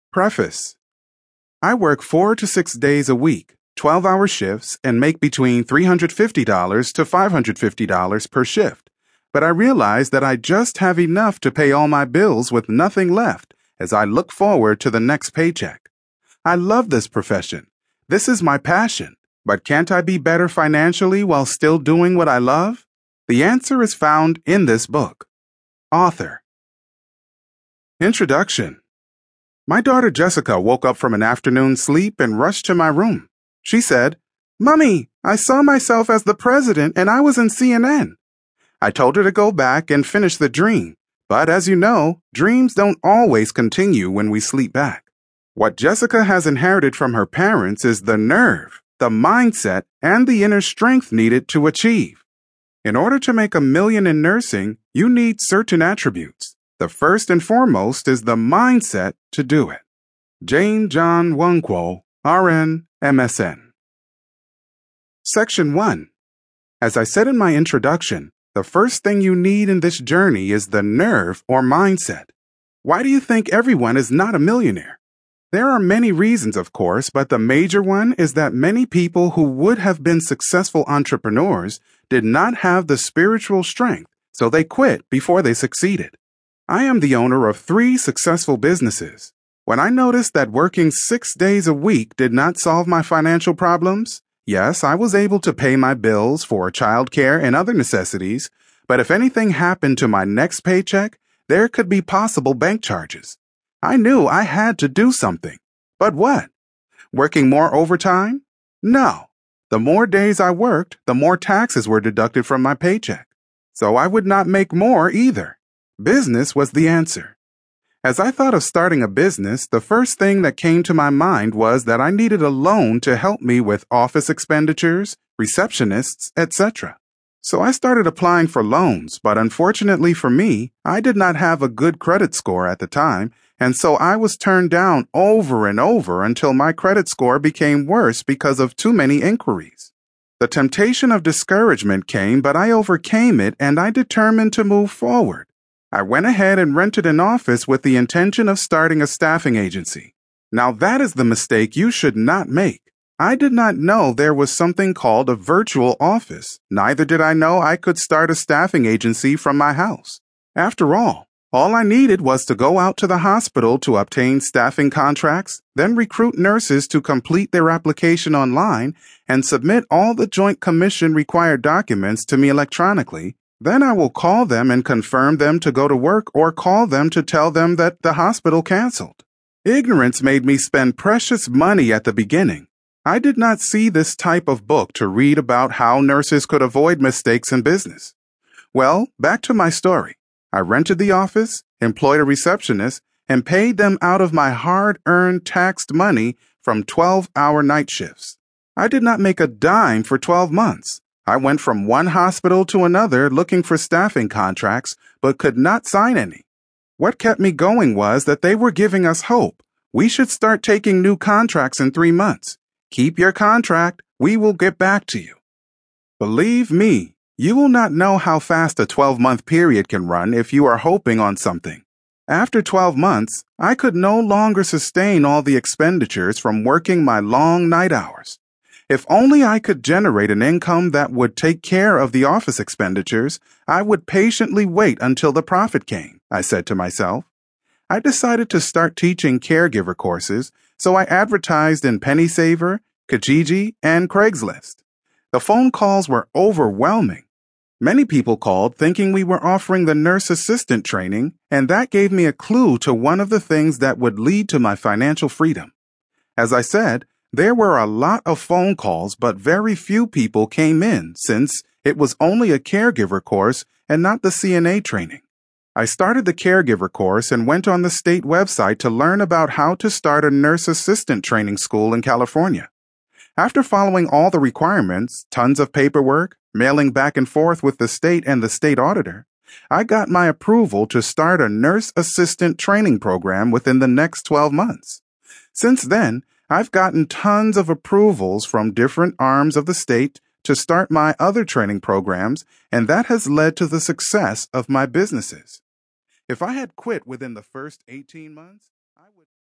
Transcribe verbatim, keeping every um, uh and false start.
Preface. I work four to six days a week, twelve-hour shifts, and make between three hundred fifty dollars to five hundred fifty dollars per shift. But I realize that I just have enough to pay all my bills with nothing left as I look forward to the next paycheck. I love this profession. This is my passion. But can't I be better financially while still doing what I love? The answer is found in this book. Author. Introduction. My daughter Jessica woke up from an afternoon sleep and rushed to my room. She said, "Mommy, I saw myself as the president and I was in C N N." I told her to go back and finish the dream, but as you know, dreams don't always continue when we sleep back. What Jessica has inherited from her parents is the nerve, the mindset, and the inner strength needed to achieve. In order to make a million in nursing, you need certain attributes. The first and foremost is the mindset to do it. Jane John Nwankwo, R N, M S N. Section one. As I said in my introduction, the first thing you need in this journey is the nerve or mindset. Why do you think everyone is not a millionaire? There are many reasons, of course, but the major one is that many people who would have been successful entrepreneurs did not have the spiritual strength, so they quit before they succeeded. I am the owner of three successful businesses. When I noticed that working six days a week did not solve my financial problems, yes, I was able to pay my bills for childcare and other necessities, but if anything happened to my next paycheck, there could be possible bank charges. I knew I had to do something. But what? Working more overtime? No. The more days I worked, the more taxes were deducted from my paycheck. So I would not make more either. Business was the answer. As I thought of starting a business, the first thing that came to my mind was that I needed a loan to help me with office expenditures, receptionists, et cetera. So I started applying for loans, but unfortunately for me, I did not have a good credit score at the time, and so I was turned down over and over until my credit score became worse because of too many inquiries. The temptation of discouragement came, but I overcame it and I determined to move forward. I went ahead and rented an office with the intention of starting a staffing agency. Now that is the mistake you should not make. I did not know there was something called a virtual office. Neither did I know I could start a staffing agency from my house. After all, all I needed was to go out to the hospital to obtain staffing contracts, then recruit nurses to complete their application online and submit all the Joint Commission required documents to me electronically. Then I will call them and confirm them to go to work or call them to tell them that the hospital canceled. Ignorance made me spend precious money at the beginning. I did not see this type of book to read about how nurses could avoid mistakes in business. Well, back to my story. I rented the office, employed a receptionist, and paid them out of my hard-earned taxed money from twelve-hour night shifts. I did not make a dime for twelve months. I went from one hospital to another looking for staffing contracts, but could not sign any. What kept me going was that they were giving us hope. We should start taking new contracts in three months. Keep your contract. We will get back to you. Believe me, you will not know how fast a twelve-month period can run if you are hoping on something. After twelve months, I could no longer sustain all the expenditures from working my long night hours. If only I could generate an income that would take care of the office expenditures, I would patiently wait until the profit came, I said to myself. I decided to start teaching caregiver courses, so I advertised in Penny Saver, Kijiji, and Craigslist. The phone calls were overwhelming. Many people called thinking we were offering the nurse assistant training, and that gave me a clue to one of the things that would lead to my financial freedom. As I said, there were a lot of phone calls, but very few people came in since it was only a caregiver course and not the C N A training. I started the caregiver course and went on the state website to learn about how to start a nurse assistant training school in California. After following all the requirements, tons of paperwork, mailing back and forth with the state and the state auditor, I got my approval to start a nurse assistant training program within the next twelve months. Since then, I've gotten tons of approvals from different arms of the state to start my other training programs, and that has led to the success of my businesses. If I had quit within the first eighteen months,